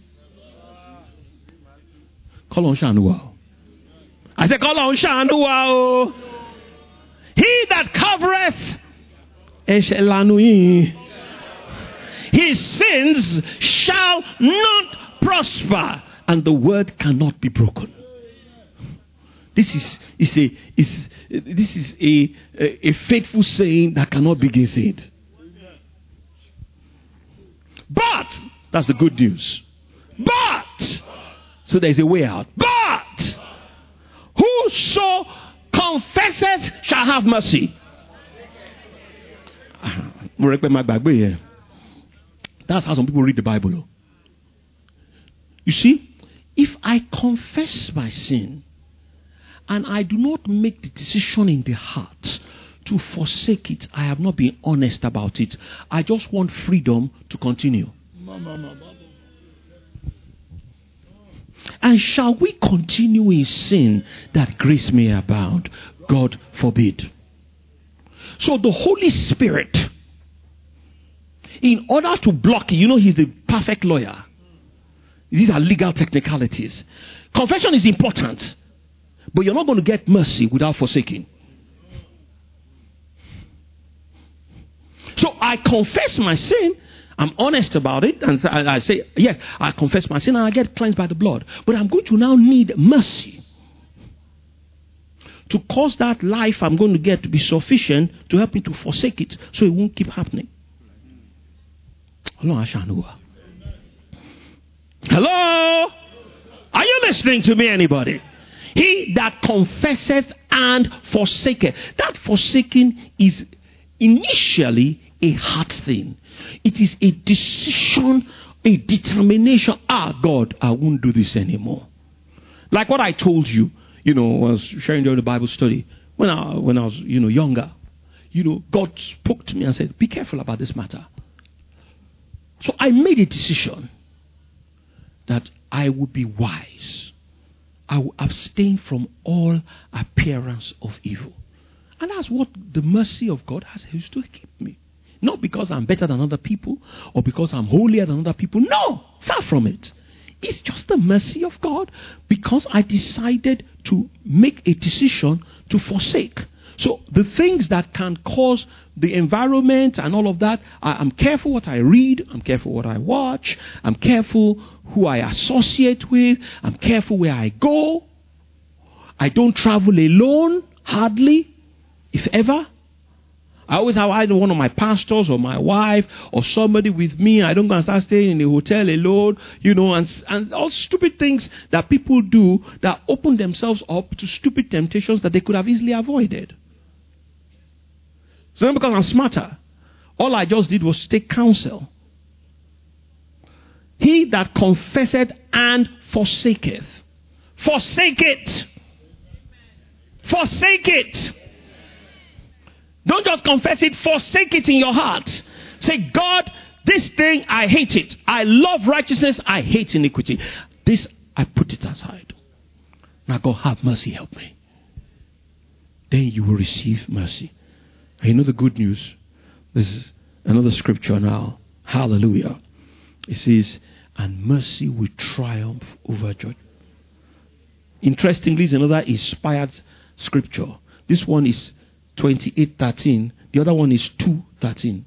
Call on Shanua. I said, call on Shanua. He that covereth his sins shall not prosper, and the word cannot be broken. This is, is a is this is a, a, a faithful saying that cannot be gainsaid. But that's the good news. But so there's a way out. But whoso confesseth shall have mercy. That's how some people read the Bible. You see, if I confess my sin and I do not make the decision in the heart to forsake it, I have not been honest about it. I just want freedom to continue. And shall we continue in sin that grace may abound? God forbid. So the Holy Spirit, in order to block it, you know, he's the perfect lawyer. These are legal technicalities. Confession is important, but you're not going to get mercy without forsaking. So I confess my sin. I'm honest about it. And I say, yes, I confess my sin and I get cleansed by the blood. But I'm going to now need mercy to cause that life I'm going to get to be sufficient to help me to forsake it so it won't keep happening. Hello? Are you listening to me, anybody? He that confesseth and forsaketh. That forsaking is initially a heart thing. It is a decision, a determination. Ah, God, I won't do this anymore. Like what I told you, you know, I was sharing during the Bible study. When I, when I was, you know, younger, you know, God spoke to me and said, be careful about this matter. So I made a decision that I would be wise. I will abstain from all appearance of evil. And that's what the mercy of God has used to keep me. Not because I'm better than other people or because I'm holier than other people. No, far from it. It's just the mercy of God because I decided to make a decision to forsake. So the things that can cause the environment and all of that, I, I'm careful what I read. I'm careful what I watch. I'm careful who I associate with. I'm careful where I go. I don't travel alone, hardly, if ever. I always have either one of my pastors or my wife or somebody with me. I don't go and start staying in a hotel alone, you know, and, and all stupid things that people do that open themselves up to stupid temptations that they could have easily avoided. So not because I'm smarter. All I just did was take counsel. He that confesseth and forsaketh. Forsake it. Forsake it. Don't just confess it, forsake it in your heart. Say, God, this thing, I hate it. I love righteousness, I hate iniquity. This, I put it aside. Now, God, have mercy, help me. Then you will receive mercy. And you know the good news? This is another scripture now. Hallelujah. It says, and mercy will triumph over judgment. Interestingly, is another inspired scripture. This one is twenty-eight thirteen. The other one is two thirteen.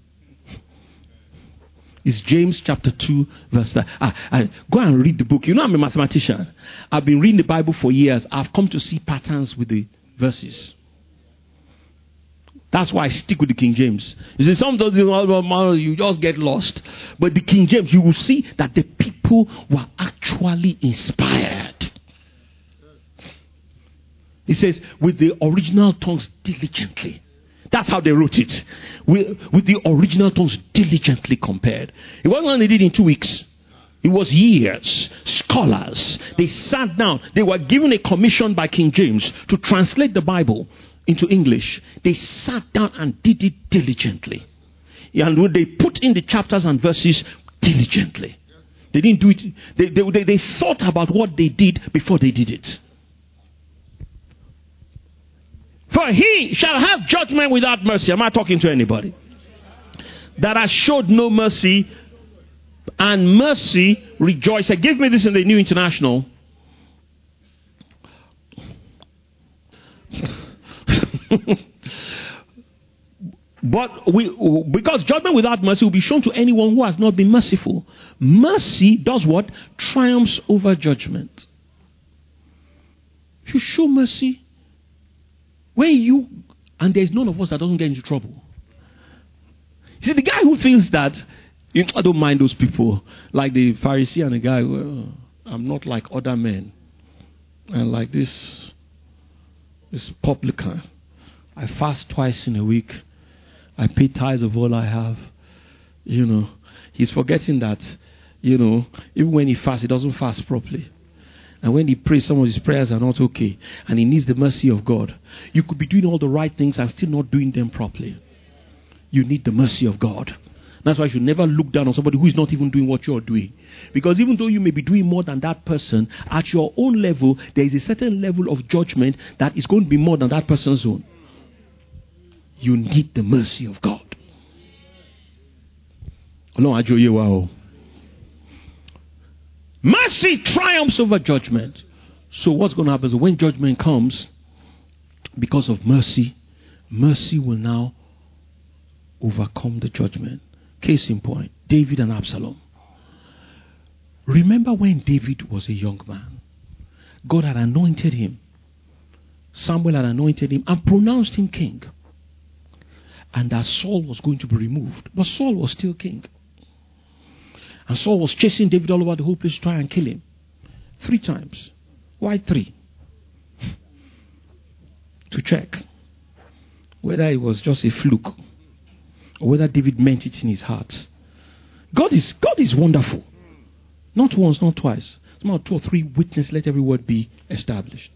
It's James chapter two, verse that. Ah, ah, go and read the book. You know, I'm a mathematician. I've been reading the Bible for years. I've come to see patterns with the verses. That's why I stick with the King James. You see, sometimes you just get lost. But the King James, you will see that the people were actually inspired. He says, with the original tongues diligently. That's how they wrote it. With, with the original tongues diligently compared. It wasn't what they did in two weeks. It was years. Scholars. They sat down. They were given a commission by King James to translate the Bible into English. They sat down and did it diligently. And they put in the chapters and verses diligently. They didn't do it. They, they, they, they thought about what they did before they did it. For he shall have judgment without mercy. Am I talking to anybody? That has showed no mercy, and mercy rejoice. Give me this in the New International. But we, because judgment without mercy will be shown to anyone who has not been merciful. Mercy does what? Triumphs over judgment. If you show mercy, when you, and there's none of us that doesn't get into trouble. See, the guy who thinks that, you know, I don't mind those people, like the Pharisee and the guy, well, I'm not like other men. And like this, this publican. I fast twice in a week. I pay tithes of all I have. You know, he's forgetting that, you know, even when he fasts, he doesn't fast properly. And when he prays, some of his prayers are not okay. And he needs the mercy of God. You could be doing all the right things and still not doing them properly. You need the mercy of God. That's why you should never look down on somebody who is not even doing what you're doing. Because even though you may be doing more than that person, at your own level, there is a certain level of judgment that is going to be more than that person's own. You need the mercy of God. Mercy triumphs over judgment. So what's going to happen is when judgment comes, because of mercy, mercy will now overcome the judgment. Case in point, David and Absalom. Remember when David was a young man, God had anointed him. Samuel had anointed him and pronounced him king. And that Saul was going to be removed. But Saul was still king. And Saul was chasing David all over the whole place to try and kill him. Three times. Why three? To check whether it was just a fluke or whether David meant it in his heart. God is God is wonderful. Not once, not twice. Some two or three witnesses, let every word be established.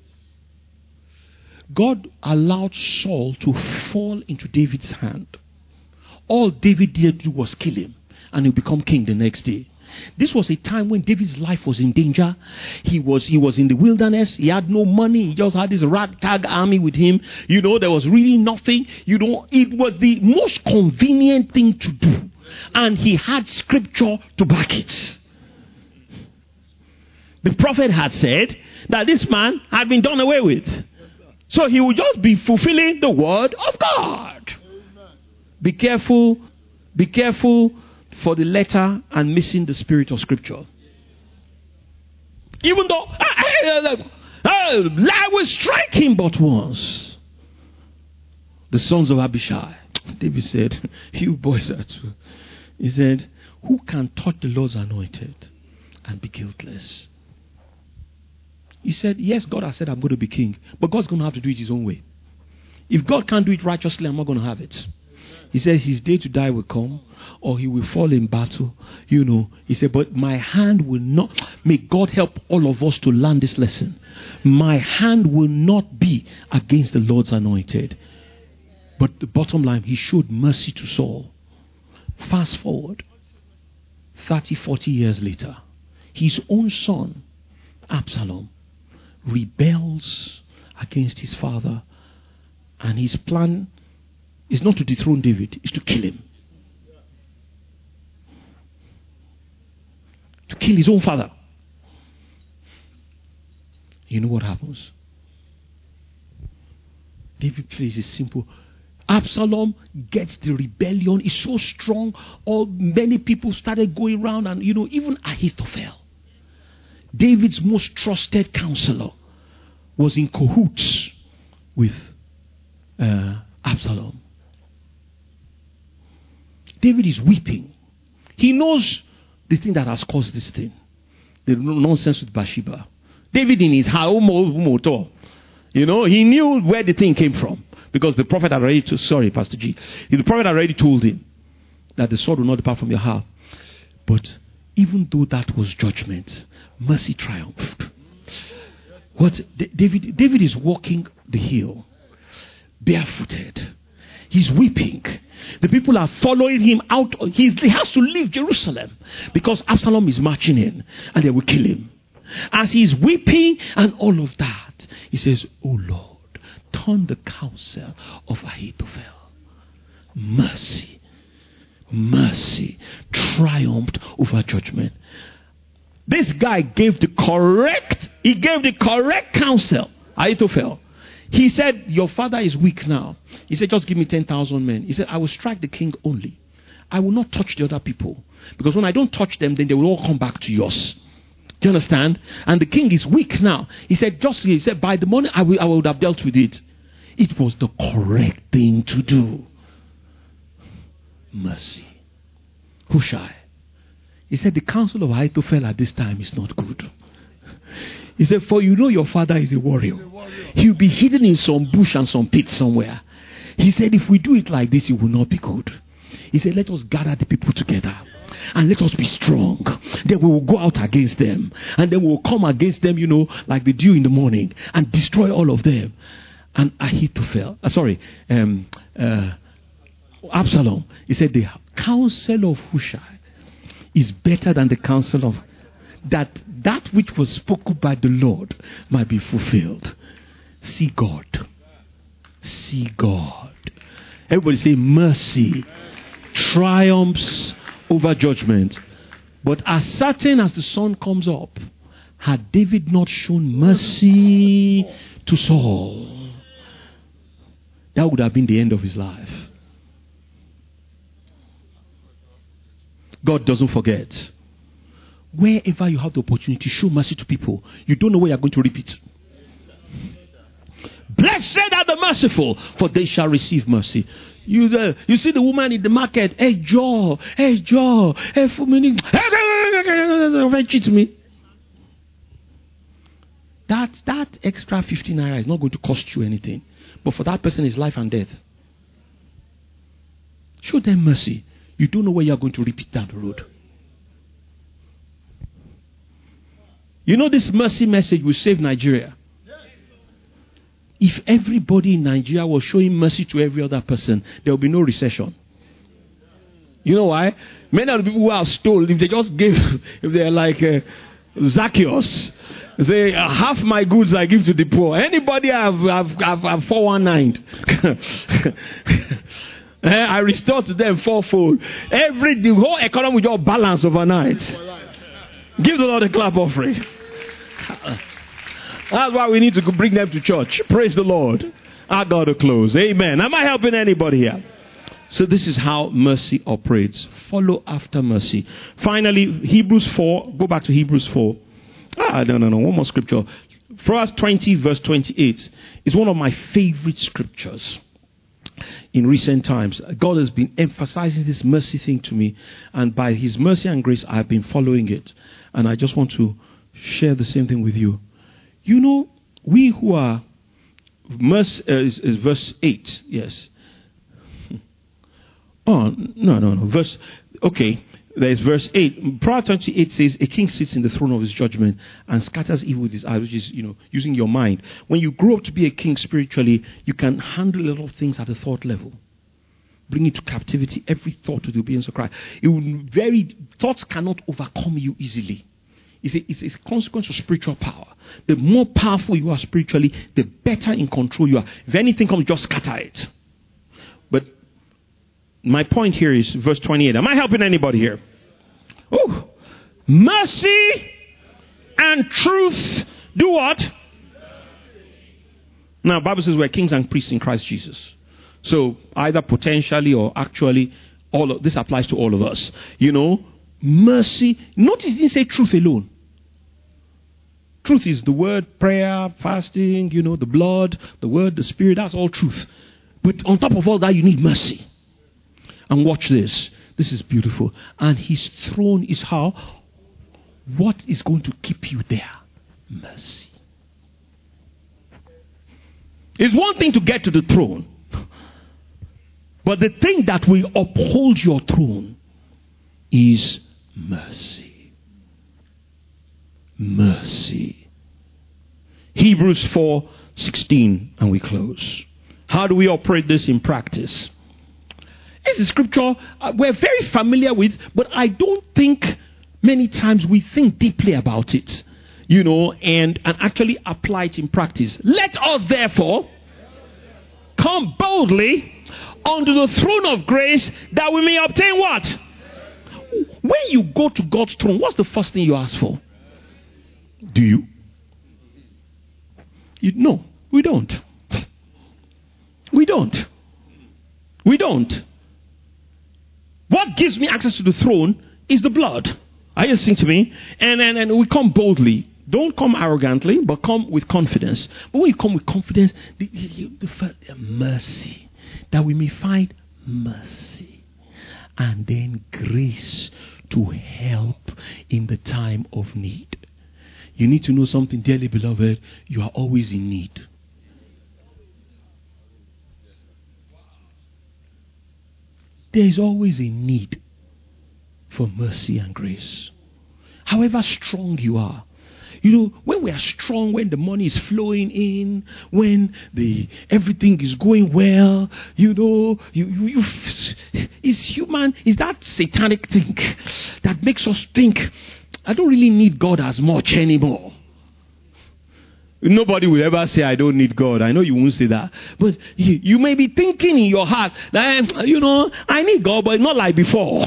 God allowed Saul to fall into David's hand. All David did do was kill him, and he'll become king the next day. This was a time when David's life was in danger. He was he was in the wilderness. He had no money. He just had this ragtag army with him. You know, there was really nothing. You know, it was the most convenient thing to do. And he had scripture to back it. The prophet had said that this man had been done away with. So he would just be fulfilling the word of God. Be careful, be careful for the letter and missing the spirit of scripture. Even though I, I, I, I will strike him but once. The sons of Abishai. David said, you boys are too. He said, who can touch the Lord's anointed and be guiltless? He said, yes, God has said I'm going to be king, but God's going to have to do it his own way. If God can't do it righteously, I'm not going to have it. He says his day to die will come, or he will fall in battle. You know, he said, but my hand will not. May God help all of us to learn this lesson. My hand will not be against the Lord's anointed. But the bottom line, he showed mercy to Saul. Fast forward, thirty, forty years later, his own son, Absalom, rebels against his father, and his plan is not to dethrone David, it's to kill him. To kill his own father. You know what happens? David plays a simple, Absalom gets the rebellion. It's so strong. All many people started going around, and you know, even Ahithophel, David's most trusted counselor, was in cahoots with uh, Absalom. David is weeping. He knows the thing that has caused this thing. The nonsense with Bathsheba. David in his house, you know, he knew where the thing came from. Because the prophet had already told, sorry, Pastor G. The prophet had already told him that the sword will not depart from your heart. But even though that was judgment, mercy triumphed. What David David is walking the hill, barefooted. He's weeping. The people are following him out. He's, he has to leave Jerusalem because Absalom is marching in and they will kill him. As he's weeping and all of that, he says, "Oh Lord, turn the counsel of Ahithophel." Mercy, mercy triumphed over judgment. This guy gave the correct, he gave the correct counsel, Ahithophel. He said, "Your father is weak now." He said, "Just give me ten thousand men." He said, "I will strike the king only. I will not touch the other people. Because when I don't touch them, then they will all come back to yours." Do you understand? And the king is weak now. He said, just, he said, by the money, I, will, I would have dealt with it. It was the correct thing to do. Mercy. Hushai. He said, the counsel of Ahithophel at this time is not good. He said, for you know your father is a warrior. He'll be hidden in some bush and some pit somewhere. He said, if we do it like this, it will not be good. He said, let us gather the people together and let us be strong. Then we will go out against them. And then we will come against them, you know, like the dew in the morning and destroy all of them. And Ahithophel, uh, sorry, um, uh, Absalom, he said, the counsel of Hushai is better than the counsel of that that which was spoken by the Lord might be fulfilled. See God. See God. Everybody say mercy triumphs over judgment. But as certain as the sun comes up, had David not shown mercy to Saul, that would have been the end of his life. God doesn't forget. Wherever you have the opportunity, show mercy to people. You don't know where you're going to repeat. Blessed are the merciful, for they shall receive mercy. You uh, you see the woman in the market, hey Joe, hey Joe, hey for me, hey, cheat me. That that extra fifty naira is not going to cost you anything, but for that person, it's life and death. Show them mercy. You don't know where you are going to repeat down the road. You know this mercy message will save Nigeria. If everybody in Nigeria was showing mercy to every other person, there will be no recession. You know why? Many of the people who are stole, if they just give, if they're like uh, Zacchaeus, say, half my goods I give to the poor. Anybody have, have, have, have four one nine? I restore to them fourfold. Every, the whole economy will just balance overnight. Give the Lord a clap offering. That's why we need to bring them to church. Praise the Lord. I got to close. Amen. Am I helping anybody here? So this is how mercy operates. Follow after mercy. Finally, Hebrews four. Go back to Hebrews four. Ah, no, no, no. One more scripture. Proverbs twenty, verse twenty-eight. Is one of my favorite scriptures in recent times. God has been emphasizing this mercy thing to me. And by His mercy and grace, I have been following it. And I just want to share the same thing with you. You know, we who are, mercy, uh, is, is verse eight, yes. Oh, no, no, no. Verse, okay, there's verse eight. Proverbs twenty-eight says, a king sits in the throne of his judgment and scatters evil with his eyes, which is, you know, using your mind. When you grow up to be a king spiritually, you can handle a lot of things at a thought level. Bring into captivity every thought to the obedience of Christ. It will very, thoughts cannot overcome you easily. It's a, it's a consequence of spiritual power. The more powerful you are spiritually, the better in control you are. If anything comes, just scatter it. But my point here is verse twenty-eight. Am I helping anybody here? Oh, mercy and truth do what? Now, the Bible says we're kings and priests in Christ Jesus. So either potentially or actually, all of this applies to all of us. You know, mercy. Notice it didn't say truth alone. Truth is the word, prayer, fasting, you know, the blood, the word, the spirit. That's all truth. But on top of all that, you need mercy. And watch this. This is beautiful. And his throne is how? What is going to keep you there? Mercy. It's one thing to get to the throne. But the thing that will uphold your throne is mercy. Mercy. Hebrews four sixteen, and we close. How do we operate this in practice? This is scripture uh, we're very familiar with, but I don't think many times we think deeply about it, you know, and, and actually apply it in practice. Let us therefore come boldly unto the throne of grace that we may obtain what? When you go to God's throne, what's the first thing you ask for? Do you? You no, we don't. We don't. We don't. What gives me access to the throne is the blood. Are you listening to me? And, and, and we come boldly. Don't come arrogantly, but come with confidence. But when you come with confidence, the, the, the first, the mercy, that we may find mercy. And then grace to help in the time of need. You need to know something, dearly beloved. You are always in need. There is always a need for mercy and grace. However strong you are. You know, when we are strong, when the money is flowing in, when the everything is going well, you know, you, you, you it's human, it's that satanic thing that makes us think, I don't really need God as much anymore. Nobody will ever say, I don't need God. I know you won't say that. But you, you may be thinking in your heart that, you know, I need God, but not like before.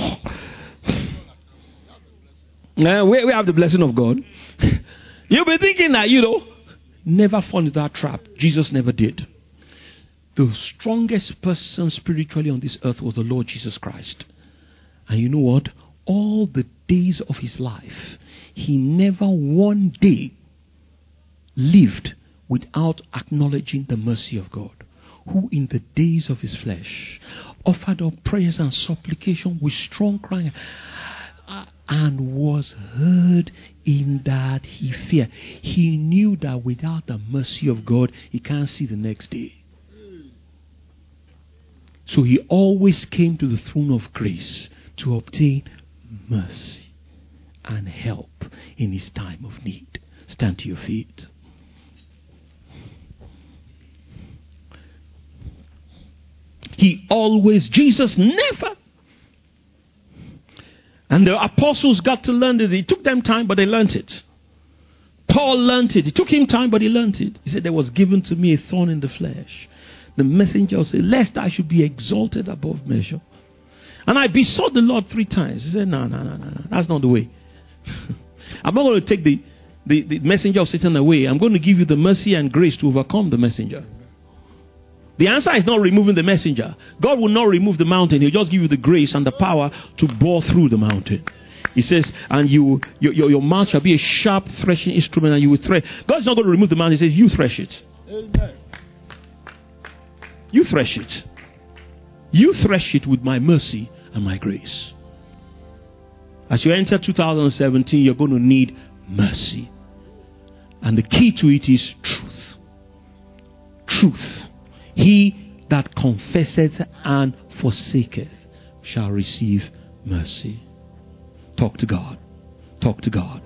Uh, we, we have the blessing of God. You'll be thinking that, you know, never fall into that trap. Jesus never did. The strongest person spiritually on this earth was the Lord Jesus Christ. And you know what? All the days of his life, he never one day lived without acknowledging the mercy of God, who in the days of his flesh offered up prayers and supplication with strong crying, uh, and was heard in that he feared. He knew that without the mercy of God, he can't see the next day. So he always came to the throne of grace to obtain mercy and help in his time of need. Stand to your feet. He always, Jesus never. And the apostles got to learn it. It took them time, but they learned it. Paul learned it. It took him time, but he learned it. He said, there was given to me a thorn in the flesh. The messenger said, lest I should be exalted above measure. And I besought the Lord three times. He said, no, no, no, no, no. That's not the way. I'm not going to take the, the, the messenger of Satan away. I'm going to give you the mercy and grace to overcome the messenger. The answer is not removing the messenger. God will not remove the mountain. He'll just give you the grace and the power to bore through the mountain. He says, and you, your, your, your mouth shall be a sharp threshing instrument, and you will thresh. God's not going to remove the mountain. He says, you thresh it. Amen. You thresh it. You thresh it with my mercy and my grace. As you enter two thousand seventeen, you're going to need mercy. And the key to it is truth. Truth. He that confesseth and forsaketh shall receive mercy. Talk to God. Talk to God.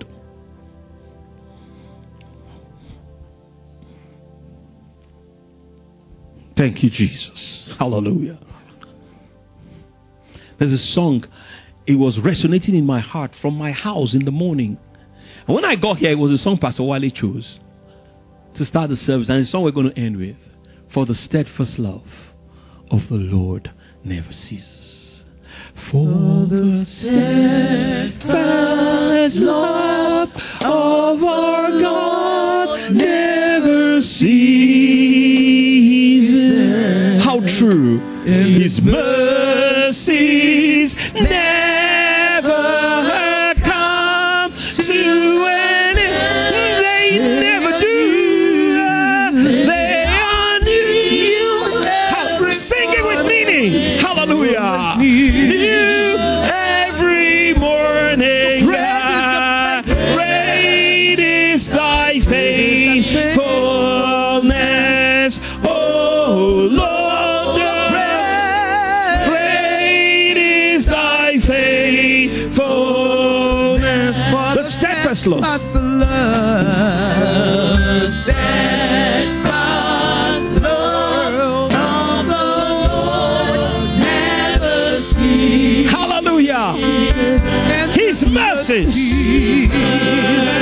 Thank you, Jesus. Hallelujah. There's a song. It was resonating in my heart from my house in the morning. And when I got here, it was a song Pastor Wale chose to start the service. And it's a song we're going to end with. For the steadfast love of the Lord never ceases. For the steadfast love of our God never ceases. How true. His mercies never come to an end. They never do. They are new. Sing it with meaning. Hallelujah. New every morning. Great is thy faithfulness, oh Lord. Great is thy faithfulness. The steadfast love. The love, steadfast love of the Lord never ceases. Hallelujah. His mercies